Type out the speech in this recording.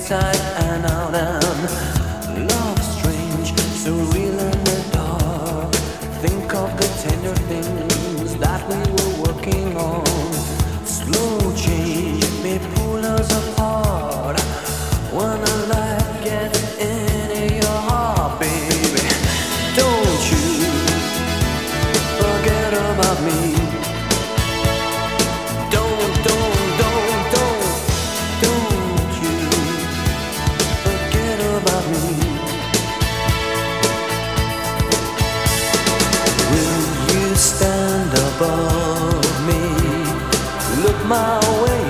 inside and out, and love strange, so real in the dark. Think of the tender things that we were working on. Slow change may pull us apart when a light gets into your heart, baby. Don't you forget about me. Stand above me, look my way